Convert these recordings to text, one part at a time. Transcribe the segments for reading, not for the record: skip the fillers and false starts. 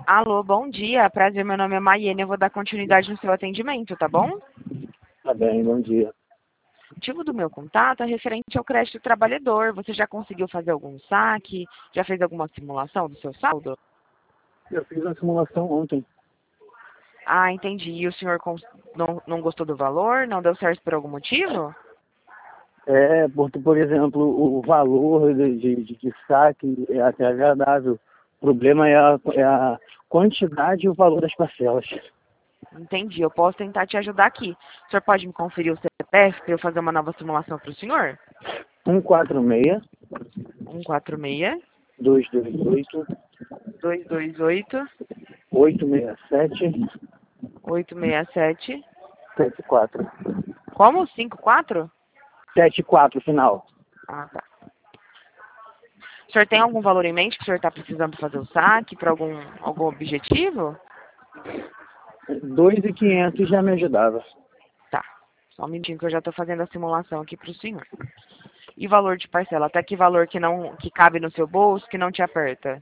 Alô, bom dia. Prazer, meu nome é Maiene. Eu vou dar continuidade no seu atendimento, tá bom? Tá bem, bom dia. O motivo do meu contato é referente ao crédito trabalhador. Você já conseguiu fazer algum saque? Já fez alguma simulação do seu saldo? Eu fiz uma simulação ontem. Ah, entendi. E o senhor não gostou do valor? Não deu certo por algum motivo? Porque, por exemplo, o valor de saque é até agradável. O problema é a quantidade e o valor das parcelas. Entendi. Eu posso tentar te ajudar aqui. O senhor pode me conferir o CPF para eu fazer uma nova simulação para o senhor? 146 146 228 228 867 867. 74. Como? 54? 74 final. Ah, tá. O senhor tem algum valor em mente que o senhor está precisando fazer o saque para algum objetivo? 2.500 já me ajudava. Tá. Só um minutinho que eu já estou fazendo a simulação aqui para o senhor. E valor de parcela? Até que valor que cabe no seu bolso, que não te aperta?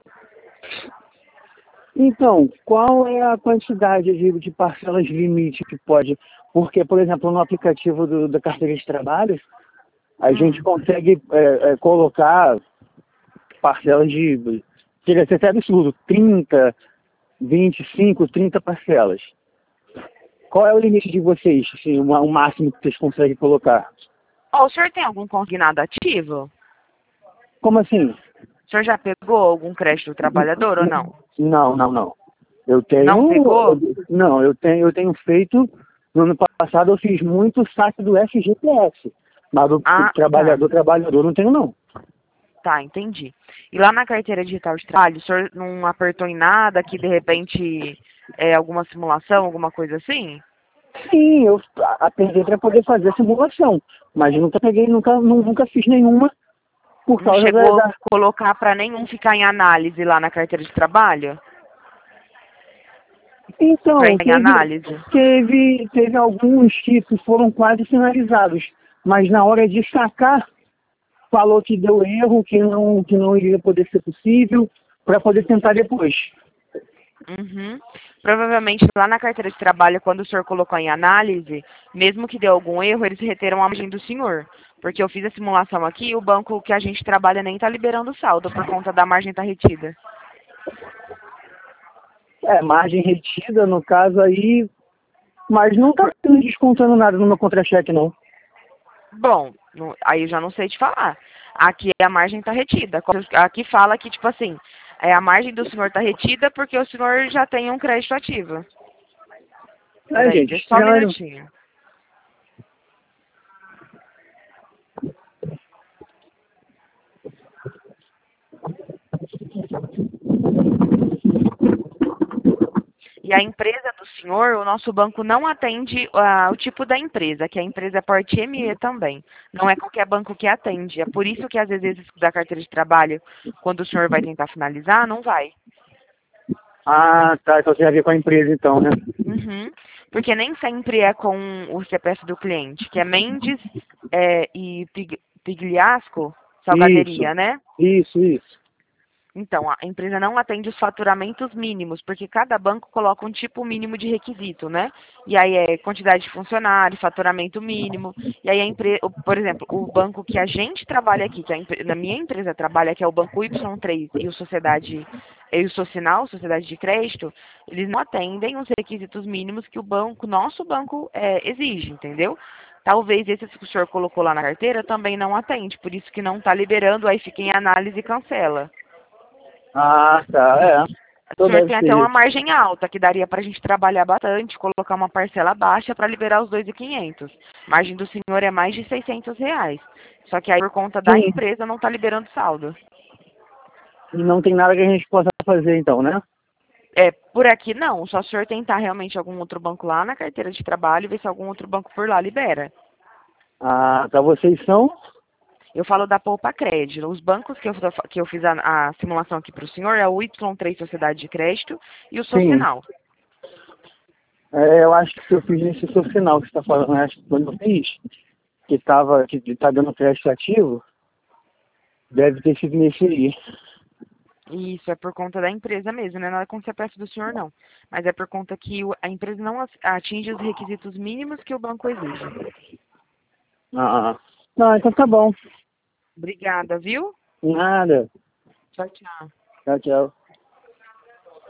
Então, qual é a quantidade de parcelas limite que pode? Porque, por exemplo, no aplicativo da carteira de trabalho, a gente consegue colocar parcelas chega a ser até absurdo, 30, 25, 30 parcelas. Qual é o limite de vocês, assim, o máximo que vocês conseguem colocar? Ó, o senhor tem algum consignado ativo? Como assim? O senhor já pegou algum crédito do trabalhador ou não? Não. Eu tenho. Não pegou? Não, eu tenho feito. No ano passado eu fiz muito saque do FGTS. Mas do trabalhador não tenho, não. Tá, entendi. E lá na carteira digital de trabalho, o senhor não apertou em nada que de repente alguma simulação, alguma coisa assim? Sim, eu apertei para poder fazer a simulação. Mas nunca fiz nenhuma por Não causa chegou a colocar para nenhum ficar em análise lá na carteira de trabalho? Então, Para em análise? teve alguns que foram quase finalizados. Mas na hora de sacar, falou que deu erro, que não iria poder ser possível, para poder tentar depois. Uhum. Provavelmente lá na carteira de trabalho, quando o senhor colocou em análise, mesmo que deu algum erro, eles reteram a margem do senhor. Porque eu fiz a simulação aqui e o banco que a gente trabalha nem está liberando saldo por conta da margem estar retida. Margem retida, no caso aí, mas não está descontando nada no meu contra-cheque, não. Bom, aí eu já não sei te falar. Aqui a margem está retida. Aqui fala que, tipo assim, a margem do senhor está retida porque o senhor já tem um crédito ativo. Peraí, Gente, deixa só um minutinho. E a empresa do senhor, o nosso banco não atende o tipo da empresa, que a empresa é porte ME também. Não é qualquer banco que atende. É por isso que às vezes da carteira de trabalho, quando o senhor vai tentar finalizar, não vai. Ah, tá. Então tem a ver com a empresa, então, né? Uhum. Porque nem sempre é com o CPF do cliente, que é Mendes e Pigliasco, Salgaderia, né? Isso. Então, a empresa não atende os faturamentos mínimos, porque cada banco coloca um tipo mínimo de requisito, né? E aí é quantidade de funcionários, faturamento mínimo. E aí, por exemplo, o banco que a gente trabalha aqui, na minha empresa trabalha, que é o Banco Y3 e o Socinal, Sociedade de Crédito, eles não atendem os requisitos mínimos que nosso banco exige, entendeu? Talvez esse que o senhor colocou lá na carteira também não atende, por isso que não está liberando, aí fica em análise e cancela. Ah, tá, O senhor deve tem ser até uma isso. margem alta, que daria para a gente trabalhar bastante, colocar uma parcela baixa para liberar os 2.500. A margem do senhor é mais de R$ 600. Só que aí, por conta da Sim, empresa, não está liberando saldo. não tem nada que a gente possa fazer, então, né? Por aqui não, só se o senhor tentar realmente algum outro banco lá na carteira de trabalho e ver se algum outro banco por lá libera. Ah, tá. Vocês são? Eu falo da Poupa Crédito. Os bancos que eu fiz a simulação aqui para o senhor é o Y3 Sociedade de Crédito e o Sim. Socinal. Eu acho que eu fiz nesse seu final que você está falando, acho que quando eu fiz, que tá dando crédito ativo, deve ter sido nesse aí. Isso é por conta da empresa mesmo, não é nada com o CPF do senhor, não. Mas é por conta que a empresa não atinge os requisitos mínimos que o banco exige. Ah, não, então tá bom. Obrigada, viu? Nada. Tchau, tchau. Tchau, tchau.